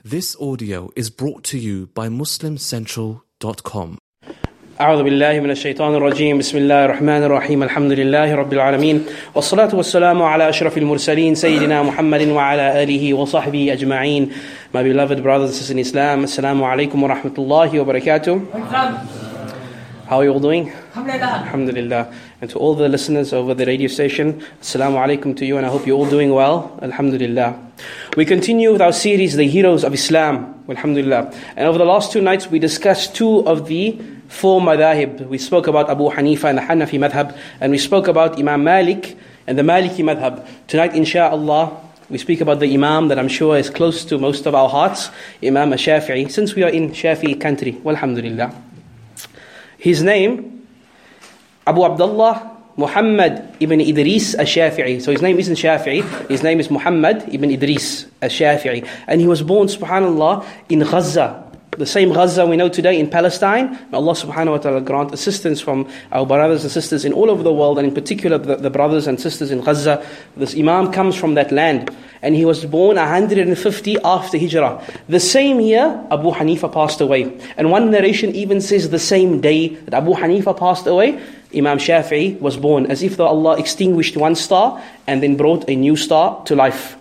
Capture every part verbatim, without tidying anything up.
This audio is brought to you by muslim central dot com. أعوذ بالله من الشيطان الرجيم بسم الله الرحمن الرحيم الحمد لله رب العالمين والصلاة والسلام على أشرف المرسلين سيدنا محمد وعلى آله وصحبه أجمعين. My beloved brothers and sisters in Islam, Assalamu alaikum wa rahmatullahi wa barakatuh. How are you all doing? Alhamdulillah. Alhamdulillah. And to all the listeners over the radio station, Assalamu alaikum to you, and I hope you're all doing well. Alhamdulillah. We continue with our series, The Heroes of Islam. Alhamdulillah. And over the last two nights, we discussed two of the four madhahib. We spoke about Abu Hanifa and the Hanafi madhab, and we spoke about Imam Malik and the Maliki madhab. Tonight, insha'Allah, we speak about the Imam that I'm sure is close to most of our hearts, Imam Shafi'i, since we are in Shafi'i country. Walhamdulillah. His name, Abu Abdullah Muhammad ibn Idris al-Shafi'i. So his name isn't Shafi'i, his name is Muhammad ibn Idris al-Shafi'i. And he was born, subhanAllah, in Gaza. The same Gaza we know today in Palestine. May Allah subhanahu wa ta'ala grant assistance from our brothers and sisters in all over the world, and in particular the, the brothers and sisters in Gaza. This Imam comes from that land. And he was born one hundred fifty after Hijrah. The same year, Abu Hanifa passed away. And one narration even says the same day that Abu Hanifa passed away, Imam Shafi'i was born, as if though Allah extinguished one star and then brought a new star to life.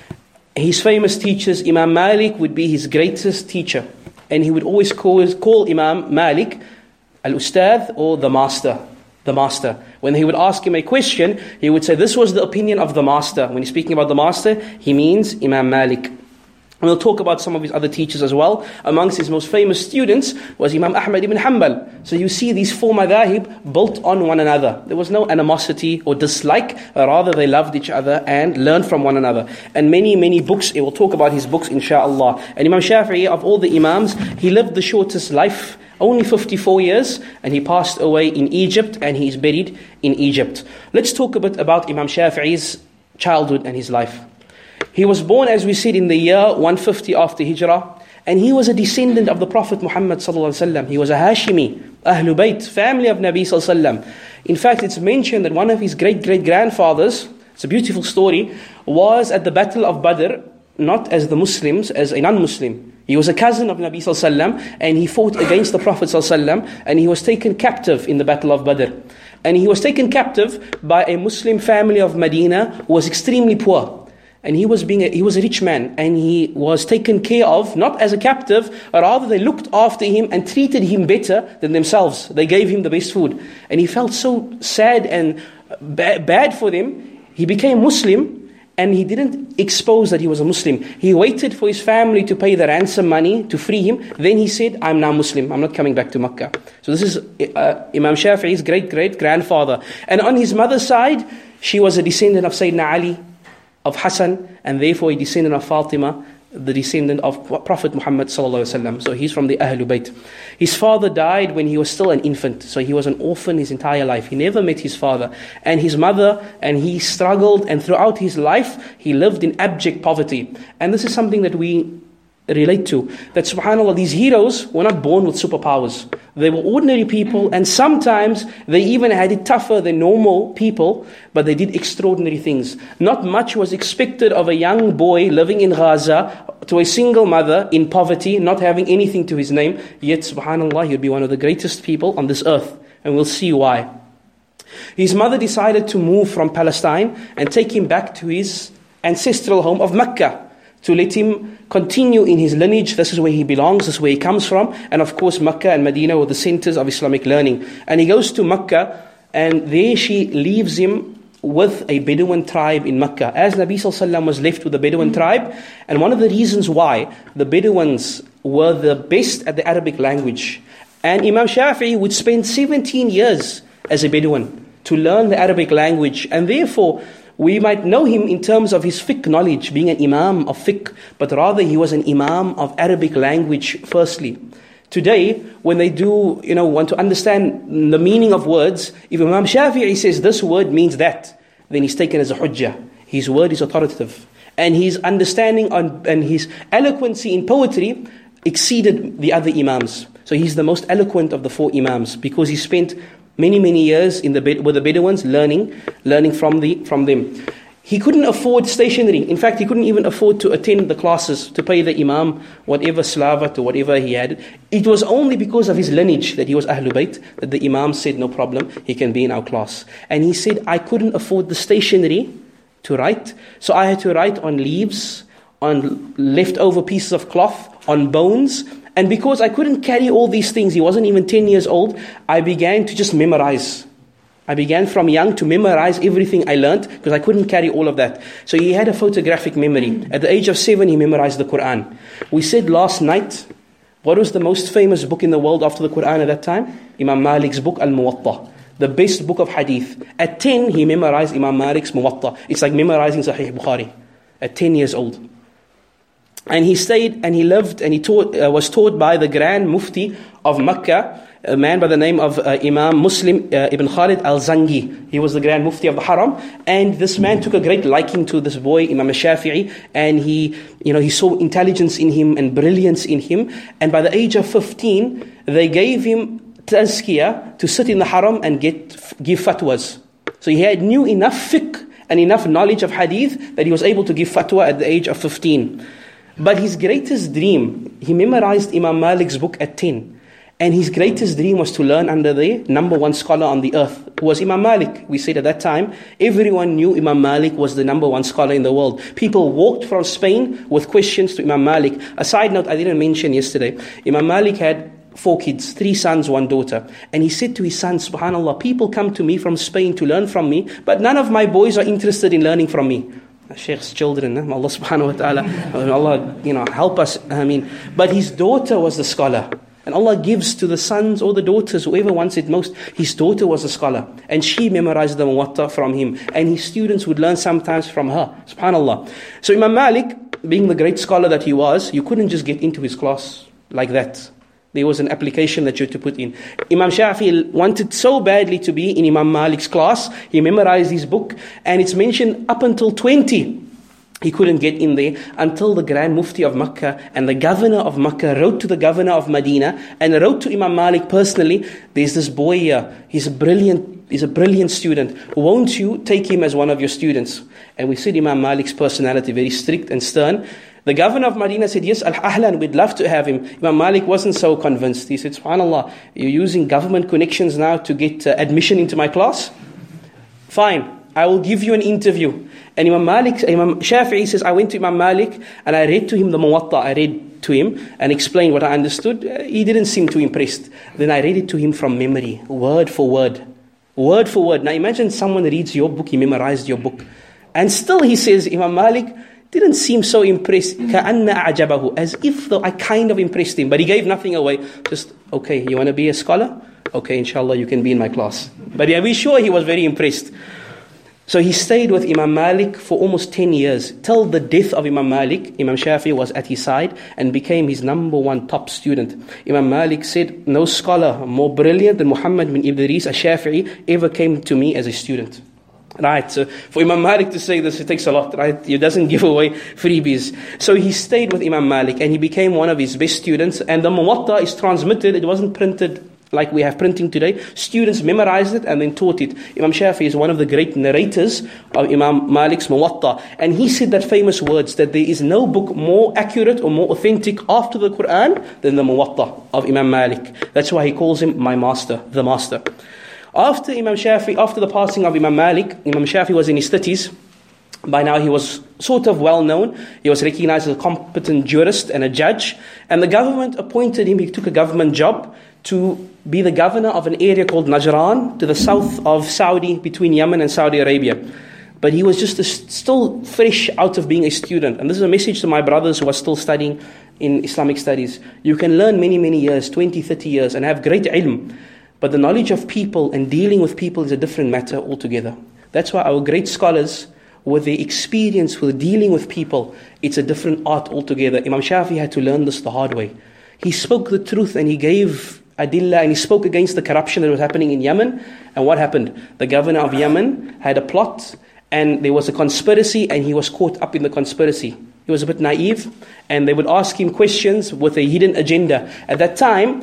His famous teachers, Imam Malik would be his greatest teacher. And he would always call, call Imam Malik al-Ustadh, or the master. The master. When he would ask him a question, he would say, this was the opinion of the master. When he's speaking about the master, he means Imam Malik. And we'll talk about some of his other teachers as well. Amongst his most famous students was Imam Ahmad ibn Hanbal. So you see these four madhahib built on one another. There was no animosity or dislike, rather they loved each other and learned from one another. And many, many books, we'll talk about his books insha'Allah. And Imam Shafi'i, of all the Imams, he lived the shortest life, only fifty-four years, and he passed away in Egypt, and he is buried in Egypt. Let's talk a bit about Imam Shafi'i's childhood and his life. He was born, as we said, in the year one hundred fifty after Hijrah, and he was a descendant of the Prophet Muhammad sallallahu alaihi wasallam. He was a Hashimi, Ahlul Bayt, family of Nabi sallallahu alaihi wasallam. In fact, it's mentioned that one of his great-great-grandfathers, it's a beautiful story, was at the Battle of Badr, not as the Muslims, as a non-Muslim. He was a cousin of Nabi sallallahu alaihi wasallam, and he fought against the Prophet sallallahu alaihi wasallam, and he was taken captive in the Battle of Badr. And he was taken captive by a Muslim family of Medina who was extremely poor. And he was being a, he was a rich man, and he was taken care of, not as a captive, rather they looked after him and treated him better than themselves. They gave him the best food. And he felt so sad and ba- bad for them. He became Muslim, and he didn't expose that he was a Muslim. He waited for his family to pay the ransom money to free him. Then he said, I'm now Muslim, I'm not coming back to Makkah. So this is uh, Imam Shafi'i's great-great-grandfather. And on his mother's side, she was a descendant of Sayyidina Ali, of Hassan, and therefore a descendant of Fatima, the descendant of Prophet Muhammad sallallahu alaihi wasallam. So he's from the Ahlul Bayt. His father died when he was still an infant, so he was an orphan his entire life. He never met his father. And his mother, and he struggled, and throughout his life, he lived in abject poverty. And this is something that we relate to, that subhanAllah, these heroes were not born with superpowers. They were ordinary people, and sometimes they even had it tougher than normal people, but they did extraordinary things. Not much was expected of a young boy living in Gaza, to a single mother in poverty, not having anything to his name, yet subhanAllah, he would be one of the greatest people on this earth, and we'll see why. His mother decided to move from Palestine and take him back to his ancestral home of Mecca, to let him continue in his lineage. This is where he belongs, this is where he comes from. And of course, Mecca and Medina were the centers of Islamic learning. And he goes to Mecca, and there she leaves him with a Bedouin tribe in Mecca, as Nabi sallallahu alaihi wasallam was left with the Bedouin tribe. And one of the reasons why the Bedouins were the best at the Arabic language. And Imam Shafi'i would spend seventeen years as a Bedouin to learn the Arabic language. And therefore, we might know him in terms of his fiqh knowledge, being an imam of fiqh, but rather he was an imam of Arabic language firstly. Today, when they do, you know, want to understand the meaning of words, if Imam Shafi'i says this word means that, then he's taken as a hujjah. His word is authoritative. And his understanding on, and his eloquency in poetry exceeded the other imams. So he's the most eloquent of the four imams, because he spent many, many years in the with the Bedouins learning, learning from the from them. He couldn't afford stationery. In fact, he couldn't even afford to attend the classes, to pay the imam, whatever slavat or whatever he had. It was only because of his lineage that he was Ahlul Bayt that the imam said, no problem, he can be in our class. And he said, I couldn't afford the stationery to write, so I had to write on leaves, on leftover pieces of cloth, on bones. And because I couldn't carry all these things, he wasn't even ten years old, I began to just memorize. I began from young to memorize everything I learned because I couldn't carry all of that. So he had a photographic memory. At the age of seven, he memorized the Quran. We said last night, what was the most famous book in the world after the Quran at that time? Imam Malik's book, Al-Muwatta. The best book of hadith. At ten, he memorized Imam Malik's Muwatta. It's like memorizing Sahih Bukhari. At ten years old. And he stayed and he lived and he taught, uh, was taught by the Grand Mufti of Mecca, a man by the name of uh, Imam Muslim uh, Ibn Khalid al-Zangi. He was the Grand Mufti of the Haram, and this man took a great liking to this boy, Imam al-Shafi'i, and he, you know, he saw intelligence in him and brilliance in him. And by the age of fifteen, they gave him tazkiyah to sit in the Haram and get give fatwas. So he had knew enough fiqh and enough knowledge of hadith that he was able to give fatwa at the age of fifteen. But his greatest dream, he memorized Imam Malik's book at ten. And his greatest dream was to learn under the number one scholar on the earth, who was Imam Malik. We said at that time, everyone knew Imam Malik was the number one scholar in the world. People walked from Spain with questions to Imam Malik. A side note I didn't mention yesterday, Imam Malik had four kids, three sons, one daughter. And he said to his sons, subhanAllah, people come to me from Spain to learn from me, but none of my boys are interested in learning from me. Sheikh's children, Allah subhanahu wa ta'ala, Allah, you know, help us, I mean. But his daughter was the scholar. And Allah gives to the sons or the daughters, whoever wants it most. His daughter was a scholar. And she memorized the Muwatta from him. And his students would learn sometimes from her. SubhanAllah. So Imam Malik, being the great scholar that he was, you couldn't just get into his class like that. There was an application that you had to put in. Imam Shafi'i wanted so badly to be in Imam Malik's class. He memorized his book. And it's mentioned up until twenty. He couldn't get in there until the Grand Mufti of Mecca and the governor of Mecca wrote to the governor of Medina and wrote to Imam Malik personally, there's this boy here, he's a brilliant, he's a brilliant student. Won't you take him as one of your students? And we said Imam Malik's personality, very strict and stern. The governor of Medina said, yes, al-ahlan, we'd love to have him. Imam Malik wasn't so convinced. He said, subhanAllah, you're using government connections now to get uh, admission into my class? Fine, I will give you an interview. And Imam Malik, Imam Shafi'i says, I went to Imam Malik and I read to him the Muwatta. I read to him and explained what I understood. He didn't seem too impressed. Then I read it to him from memory, word for word. Word for word. Now imagine someone reads your book, he memorized your book. And still he says, Imam Malik didn't seem so impressed. كَأَنَّ أَعْجَبَهُ. As if though I kind of impressed him. But he gave nothing away. Just, okay, you want to be a scholar? Okay, inshallah, you can be in my class. But yeah, we're sure he was very impressed. So he stayed with Imam Malik for almost ten years. Till the death of Imam Malik, Imam Shafi'i was at his side and became his number one top student. Imam Malik said, no scholar more brilliant than Muhammad bin Idris al-Shafi'i ever came to me as a student. Right, so for Imam Malik to say this, it takes a lot, right? He doesn't give away freebies. So he stayed with Imam Malik and he became one of his best students. And the Muwatta is transmitted, it wasn't printed like we have printing today. Students memorized it and then taught it. Imam Shafi'i is one of the great narrators of Imam Malik's Muwatta. And he said that famous words, that there is no book more accurate or more authentic after the Quran than the Muwatta of Imam Malik. That's why he calls him my master, the master. After Imam Shafi'i, after the passing of Imam Malik, Imam Shafi'i was in his thirties. By now he was sort of well known. He was recognized as a competent jurist and a judge. And the government appointed him, he took a government job to be the governor of an area called Najran, to the south of Saudi, between Yemen and Saudi Arabia. But he was just a, still fresh out of being a student. And this is a message to my brothers who are still studying in Islamic studies. You can learn many, many years, twenty, thirty years, and have great ilm. But the knowledge of people and dealing with people is a different matter altogether. That's why our great scholars, with their experience with dealing with people, it's a different art altogether. Imam Shafi'i had to learn this the hard way. He spoke the truth and he gave adillah and he spoke against the corruption that was happening in Yemen. And what happened? The governor of Yemen had a plot and there was a conspiracy and he was caught up in the conspiracy. He was a bit naive and they would ask him questions with a hidden agenda. At that time,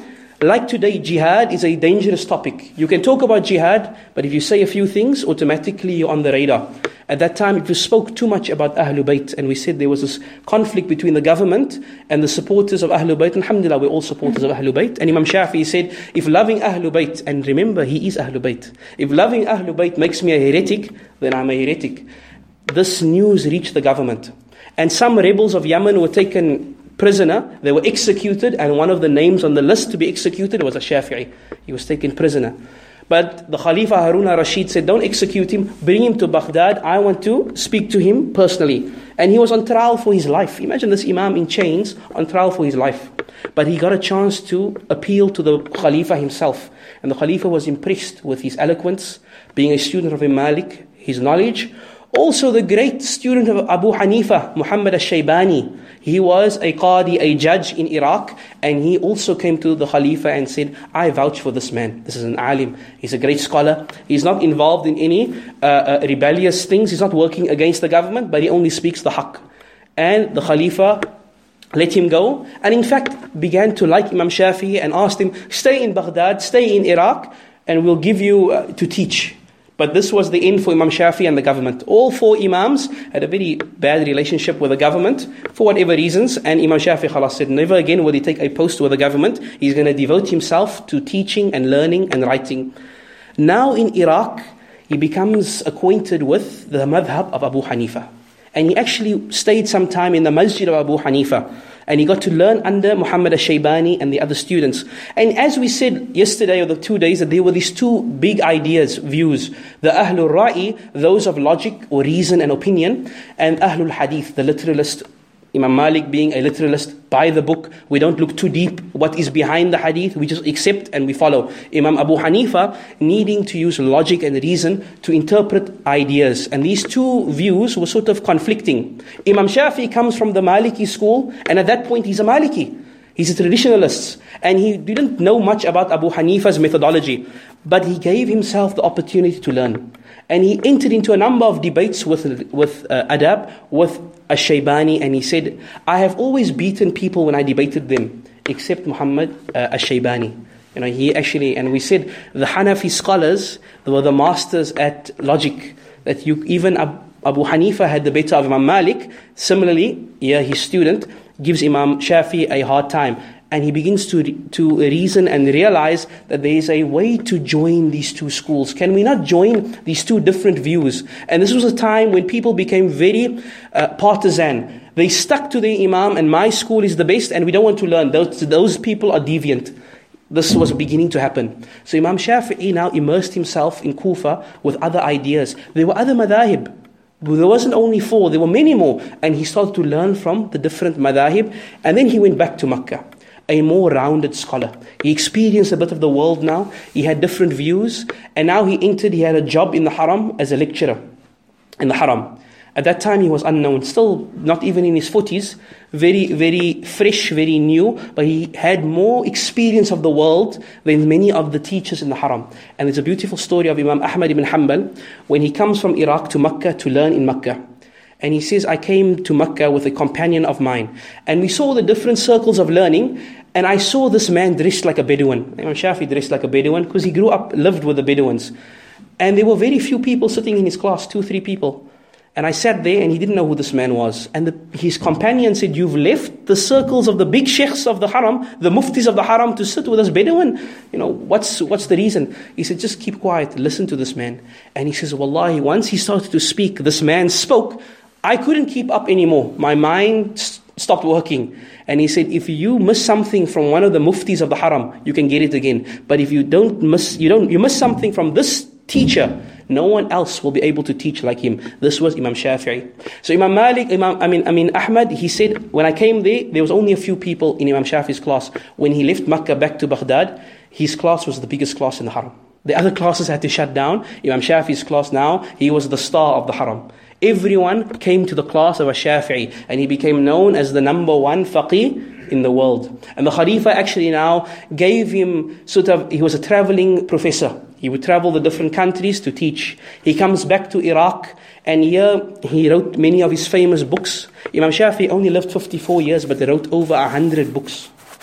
Like today, jihad is a dangerous topic. You can talk about jihad, but if you say a few things, automatically you're on the radar. At that time, if we spoke too much about Ahlul Bayt, and we said there was this conflict between the government and the supporters of Ahlul Bayt, alhamdulillah, we're all supporters of Ahlul Bayt. And Imam Shafi'i said, if loving Ahlul Bayt, and remember, he is Ahlul Bayt, if loving Ahlul Bayt makes me a heretic, then I'm a heretic. This news reached the government. And some rebels of Yemen were taken prisoner, they were executed, and one of the names on the list to be executed was a Shafi'i. He was taken prisoner. But the Khalifa Harun al-Rashid said, don't execute him, bring him to Baghdad, I want to speak to him personally. And he was on trial for his life. Imagine this Imam in chains, on trial for his life. But he got a chance to appeal to the Khalifa himself. And the Khalifa was impressed with his eloquence, being a student of Imam Malik, his knowledge. Also the great student of Abu Hanifa, Muhammad al-Shaybani. He was a qadi, a judge in Iraq, and he also came to the Khalifa and said, I vouch for this man. This is an alim. He's a great scholar. He's not involved in any uh, uh, rebellious things. He's not working against the government, but he only speaks the haqq. And the Khalifa let him go, and in fact began to like Imam Shafi'i and asked him, stay in Baghdad, stay in Iraq, and we'll give you uh, to teach. But this was the end for Imam Shafi'i and the government. All four Imams had a very bad relationship with the government for whatever reasons. And Imam Shafi'i khalas said, never again will he take a post with the government. He's going to devote himself to teaching and learning and writing. Now in Iraq, he becomes acquainted with the madhab of Abu Hanifa. And he actually stayed some time in the masjid of Abu Hanifa. And he got to learn under Muhammad al-Shaybani and the other students. And as we said yesterday or the two days, that there were these two big ideas, views. The Ahlul Ra'i, those of logic or reason and opinion. And Ahlul Hadith, the literalist. Imam Malik being a literalist, by the book. We don't look too deep what is behind the hadith. We just accept and we follow. Imam Abu Hanifa needing to use logic and reason to interpret ideas. And these two views were sort of conflicting. Imam Shafi'i comes from the Maliki school, and at that point he's a Maliki. He's a traditionalist. And he didn't know much about Abu Hanifa's methodology. But he gave himself the opportunity to learn. And he entered into a number of debates with, with uh, adab, with al-Shaybani, and he said, I have always beaten people when I debated them, except Muhammad uh, al-Shaybani. You know, he actually, and we said, the Hanafi scholars, they were the masters at logic, that you, even Ab, Abu Hanifa had the better of Imam Malik. Similarly, yeah, his student gives Imam Shafi a hard time. And he begins to to reason and realize that there is a way to join these two schools. Can we not join these two different views? And this was a time when people became very uh, partisan. They stuck to the Imam, and my school is the best, and we don't want to learn. Those, those people are deviant. This was beginning to happen. So Imam Shafi'i now immersed himself in Kufa with other ideas. There were other madhahib. There wasn't only four, there were many more. And he started to learn from the different madhahib. And then he went back to Makkah, a more rounded scholar. He experienced a bit of the world now. He had different views. And now he entered, he had a job in the Haram as a lecturer in the Haram. At that time he was unknown, still not even in his forties, very, very fresh, very new, but he had more experience of the world than many of the teachers in the Haram. And there's a beautiful story of Imam Ahmad ibn Hanbal when he comes from Iraq to Makkah to learn in Makkah. And he says, I came to Makkah with a companion of mine. And we saw the different circles of learning. And I saw this man dressed like a Bedouin. Imam Shafi dressed like a Bedouin because he grew up, lived with the Bedouins. And there were very few people sitting in his class, two, three people. And I sat there and he didn't know who this man was. And the, his companion said, you've left the circles of the big sheikhs of the Haram, the muftis of the Haram, to sit with us Bedouin. You know, what's what's the reason? He said, just keep quiet, listen to this man. And he says, Wallahi, once he started to speak, this man spoke, I couldn't keep up anymore. My mind st- stopped working. And he said, if you miss something from one of the muftis of the Haram, you can get it again. But if you don't miss, you don't, you miss something from this teacher, no one else will be able to teach like him. This was Imam Shafi'i. So Imam Malik, Imam, I mean, I mean Ahmad, he said, when I came there, there was only a few people in Imam Shafi'i's class. When he left Makkah back to Baghdad, his class was the biggest class in the Haram. The other classes had to shut down. Imam Shafi'i's class now, he was the star of the Haram. Everyone came to the class of a Shafi'i, and he became known as the number one faqih in the world. And the Khalifa actually now gave him sort of, he was a traveling professor. He would travel the different countries to teach. He comes back to Iraq, and here he wrote many of his famous books. Imam Shafi only lived fifty-four years, but he wrote over one hundred books.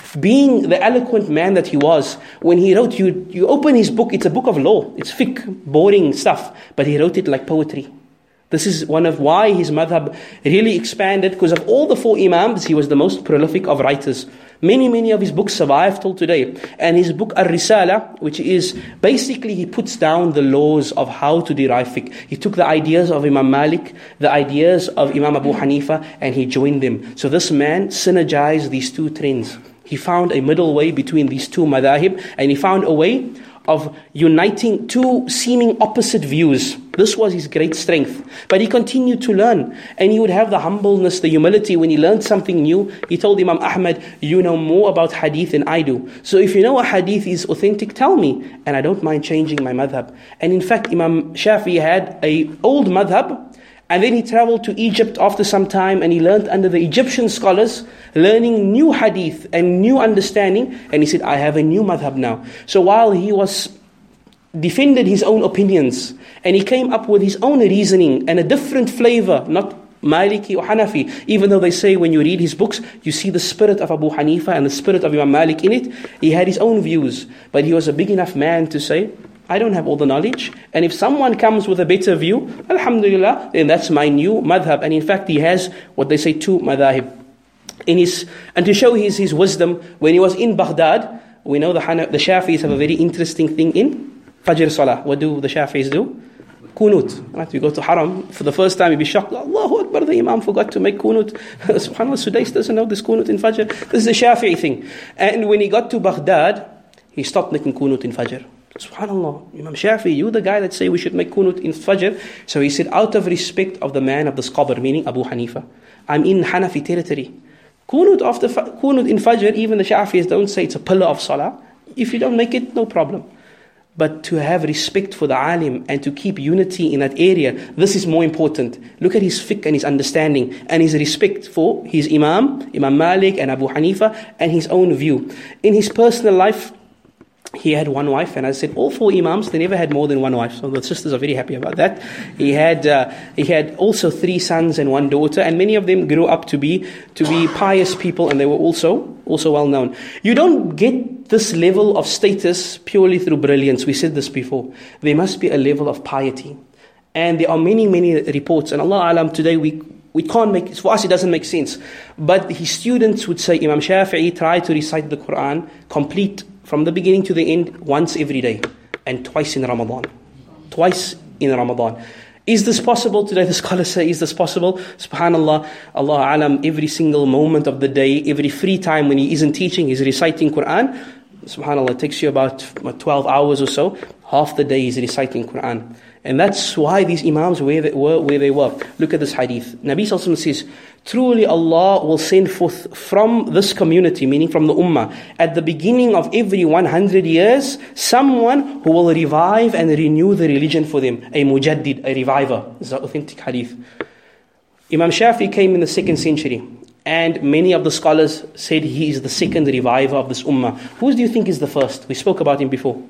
being the eloquent man that he was, when he wrote, you, you open his book, it's a book of law, it's fiqh, boring stuff, but he wrote it like poetry. This is one of why his madhab really expanded, because of all the four imams, he was the most prolific of writers. Many, many of his books survive till today. And his book Ar-Risala, which is basically he puts down the laws of how to derive fiqh. He took the ideas of Imam Malik, the ideas of Imam Abu Hanifa, and he joined them. So this man synergized these two trends. He found a middle way between these two madahib, and he found a way of uniting two seeming opposite views. This was his great strength. But he continued to learn, and he would have the humbleness, the humility. When he learned something new, he told Imam Ahmad, you know more about hadith than I do. So if you know a hadith is authentic, tell me, and I don't mind changing my madhab. And in fact, Imam Shafi'i had a old madhab, and then he traveled to Egypt after some time, and he learned under the Egyptian scholars, learning new hadith and new understanding. And he said, I have a new madhab now. So while he was defended his own opinions, and he came up with his own reasoning and a different flavor, not Maliki or Hanafi, even though they say when you read his books, you see the spirit of Abu Hanifa and the spirit of Imam Malik in it. He had his own views, but he was a big enough man to say, I don't have all the knowledge, and if someone comes with a better view, alhamdulillah, then that's my new madhab. And in fact, he has what they say two madhahib. In his, and to show his, his wisdom, when he was in Baghdad, we know the, Hana, the Shafi'is have a very interesting thing in Fajr Salah. What do the Shafi'is do? Kunut. Right? You go to Haram, for the first time you'll be shocked, Allahu Akbar, the Imam forgot to make kunut. SubhanAllah, Sudais doesn't know this kunut in Fajr. This is a Shafi'i thing. And when he got to Baghdad, he stopped making kunut in Fajr. SubhanAllah, Imam Shafi'i, you the guy that say we should make kunut in Fajr. So he said, out of respect of the man of the scholar, meaning Abu Hanifa, I'm in Hanafi territory. Kunut after kunut in Fajr, even the Shafi'is don't say it's a pillar of salah. If you don't make it, no problem. But to have respect for the alim and to keep unity in that area, this is more important. Look at his fiqh and his understanding and his respect for his Imam, Imam Malik and Abu Hanifa, and his own view. In his personal life, he had one wife, and I said all four imams, they never had more than one wife. So the sisters are very happy about that. He had uh, he had also three sons and one daughter, and many of them grew up to be to be pious people, and they were also also well known. You don't get this level of status purely through brilliance. We said this before. There must be a level of piety, and there are many many reports. And Allah Alam, today we. We can't make, for us it doesn't make sense. But his students would say, Imam Shafi'i tried to recite the Quran complete from the beginning to the end once every day and twice in Ramadan. Twice in Ramadan. Is this possible today? The scholars say, is this possible? SubhanAllah, Allah Alam, every single moment of the day, every free time when he isn't teaching, he's reciting Quran. SubhanAllah, it takes you about twelve hours or so. Half the day he's reciting Quran. And that's why these imams where they were where they were. Look at this hadith. Nabi Sallallahu Alaihi Wasallam says, truly Allah will send forth from this community, meaning from the ummah, at the beginning of every one hundred years, someone who will revive and renew the religion for them. A mujaddid, a reviver. This is an authentic hadith. Imam Shafi came in the second century, and many of the scholars said he is the second reviver of this ummah. Who do you think is the first? We spoke about him before.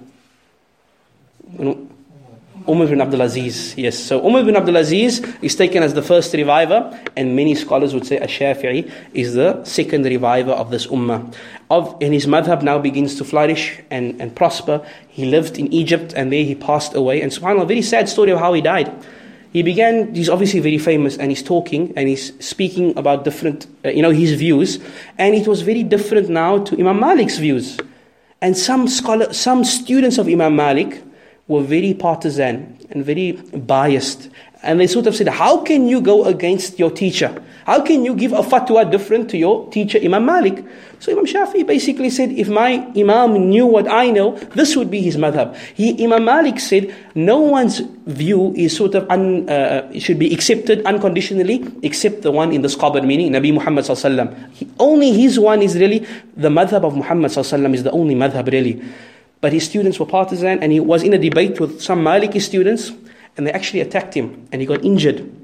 You know, Umar bin Abdul Aziz, yes. So Umar bin Abdul Aziz is taken as the first reviver, and many scholars would say Ash-Shafi'i is the second reviver of this ummah. Of, and his madhab now begins to flourish and, and prosper. He lived in Egypt, and there he passed away. And subhanAllah, very sad story of how he died. He began, he's obviously very famous, and he's talking, and he's speaking about different, uh, you know, his views. And it was very different now to Imam Malik's views. And some scholar, some students of Imam Malik were very partisan and very biased. And they sort of said, how can you go against your teacher? How can you give a fatwa different to your teacher, Imam Malik? So Imam Shafi'i basically said, if my Imam knew what I know, this would be his madhab. He, Imam Malik said, no one's view is sort of un, uh, should be accepted unconditionally, except the one in the qabr, meaning Nabi Muhammad sallallahu alaihi wasallam. He, only his one is really, the madhab of Muhammad sallallahu alaihi wasallam is the only madhab really. But his students were partisan, and he was in a debate with some Maliki students, and they actually attacked him, and he got injured.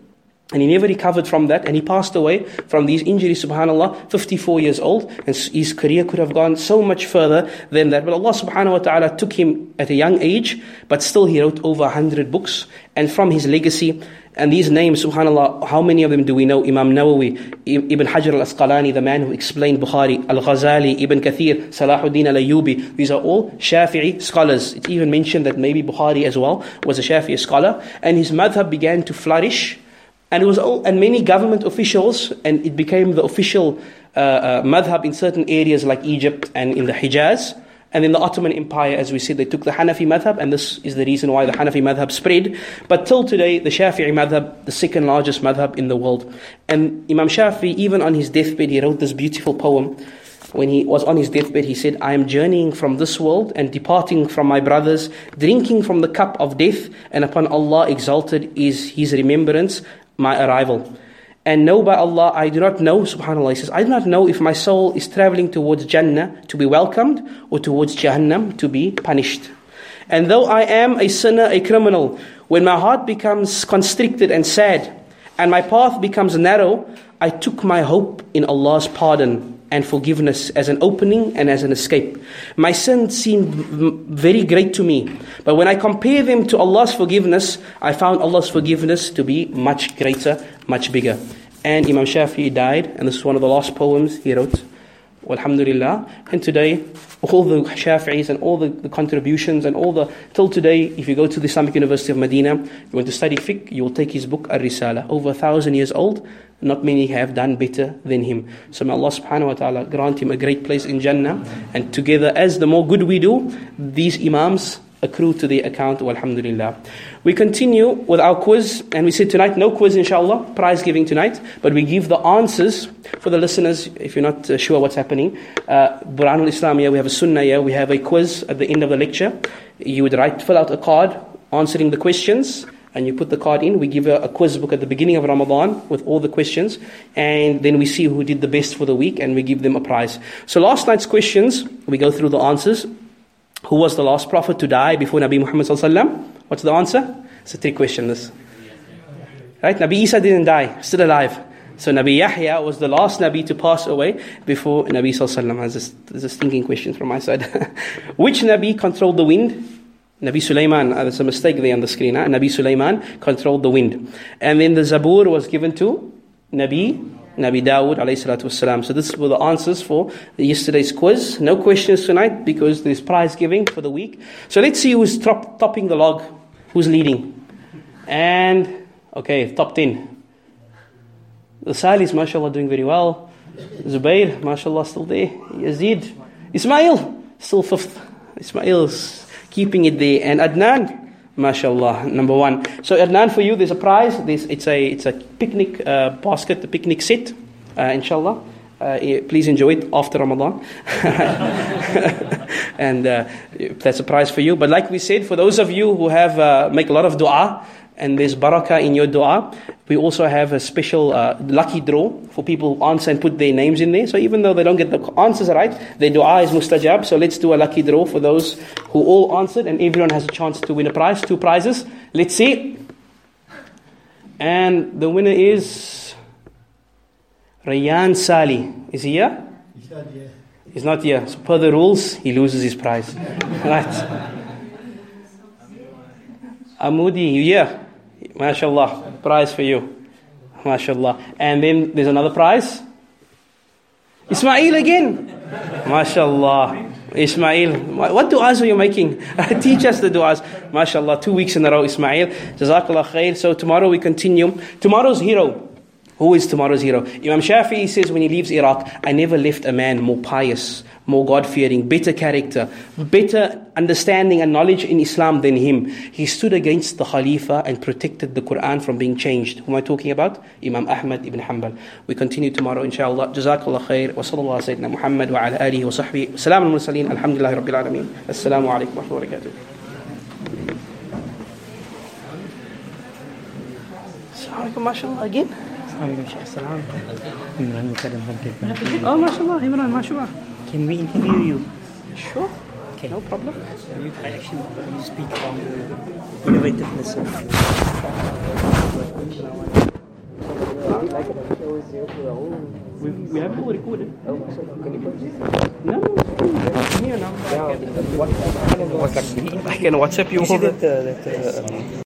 And he never recovered from that, and he passed away from these injuries, subhanAllah, fifty-four years old, and his career could have gone so much further than that. But Allah subhanahu wa ta'ala took him at a young age, but still he wrote over one hundred books, and from his legacy, and these names, subhanAllah, how many of them do we know? Imam Nawawi, Ibn Hajar al-Asqalani, the man who explained Bukhari, Al-Ghazali, Ibn Kathir, Salahuddin al-Ayyubi, these are all Shafi'i scholars. It's even mentioned that maybe Bukhari as well was a Shafi'i scholar, and his madhab began to flourish. And it was all, and many government officials, and it became the official uh, uh, madhab in certain areas like Egypt and in the Hijaz. And in the Ottoman Empire, as we said, they took the Hanafi madhab, and this is the reason why the Hanafi madhab spread. But till today, the Shafi'i madhab, the second largest madhab in the world. And Imam Shafi'i, even on his deathbed, he wrote this beautiful poem. When he was on his deathbed, he said, I am journeying from this world and departing from my brothers, drinking from the cup of death, and upon Allah exalted is His remembrance, my arrival. And know by Allah, I do not know, subhanAllah, he says, I do not know if my soul is traveling towards Jannah to be welcomed or towards Jahannam to be punished. And though I am a sinner, a criminal, when my heart becomes constricted and sad, and my path becomes narrow, I took my hope in Allah's pardon and forgiveness as an opening and as an escape. My sins seemed very great to me, but when I compare them to Allah's forgiveness, I found Allah's forgiveness to be much greater, much bigger. And Imam Shafi'i died, and this is one of the last poems he wrote. Alhamdulillah. And today, all the Shafi'is and all the, the contributions and all the, till today, if you go to the Islamic University of Medina, you want to study fiqh, you will take his book, Ar-Risala, over a thousand years old. Not many have done better than him. So may Allah subhanahu wa ta'ala grant him a great place in Jannah. And together, as the more good we do, these Imams accrue to the account. Alhamdulillah. We continue with our quiz, and we said tonight, no quiz inshallah, prize giving tonight, but we give the answers for the listeners if you're not uh, sure what's happening. Uh, Burhan al-Islam here, we have a sunnah here, we have a quiz at the end of the lecture. You would write, fill out a card answering the questions, and you put the card in. We give a, a quiz book at the beginning of Ramadan with all the questions, and then we see who did the best for the week, and we give them a prize. So last night's questions, we go through the answers. Who was the last prophet to die before Nabi Muhammad sallallahu alaihi wasallam? What's the answer? It's a trick question, this. Right? Nabi Isa didn't die, still alive. So Nabi Yahya was the last Nabi to pass away before Nabi sallallahu alaihi wasallam. There's a stinking question from my side. Which Nabi controlled the wind? Nabi Sulaiman. Uh, there's a mistake there on the screen. Huh? Nabi Sulaiman controlled the wind. And then the Zabur was given to Nabi Nabi Dawood alayhi salatu wasalam. So this were the answers for yesterday's quiz. No questions tonight because there's prize giving for the week. So let's see who's top, topping the log. Who's leading? And, okay, top ten. The Salis, mashallah, doing very well. Zubair, mashallah, still there. Yazid. Ismail, still fifth. Ismail's keeping it there. And Adnan, mashallah, number one. So Adnan, for you, there's a prize. There's, it's a it's a picnic uh, basket, a picnic set, uh, inshallah. Uh, please enjoy it after Ramadan. And uh, that's a prize for you. But like we said, for those of you who have uh, make a lot of dua, and there's barakah in your dua, we also have a special uh, lucky draw for people who answer and put their names in there. So even though they don't get the answers right, their dua is mustajab. So let's do a lucky draw for those who all answered, and everyone has a chance to win a prize, two prizes. Let's see. And the winner is Rayyan Sali. Is he here? He's not here. He's not here. So per the rules, he loses his prize. Right. Amudi, you here? MashaAllah, prize for you. MashaAllah. And then there's another prize. Ismail again. MashaAllah. Ismail, what du'as are you making? Teach us the du'as. MashaAllah, two weeks in a row, Ismail. Jazakallah khair. So tomorrow we continue. Tomorrow's hero. Who is tomorrow's hero? Imam Shafi'i says when he leaves Iraq, I never left a man more pious, more God-fearing, better character, better understanding and knowledge in Islam than him. He stood against the Khalifa and protected the Quran from being changed. Who am I talking about? Imam Ahmad ibn Hanbal. We continue tomorrow, inshallah. Jazakallah khair. Wa sallallahu sayyidina Muhammad wa ala alihi wa sahbihi. Salaam al-mursaleen. Alhamdulillahi rabbil alameen. Assalamu alaikum wa rahmatullahi wa barakatuh. Assalamu alaikum, mashallah, again. Oh, mashallah, Imran, mashallah. Can we interview you? Sure. Okay. No problem. You actually you speak on the innovativeness of We, we have it all recorded. Oh, so can you put it? No, it's here now. Yeah, what, what kind of I can WhatsApp you You see over. that, uh, that uh,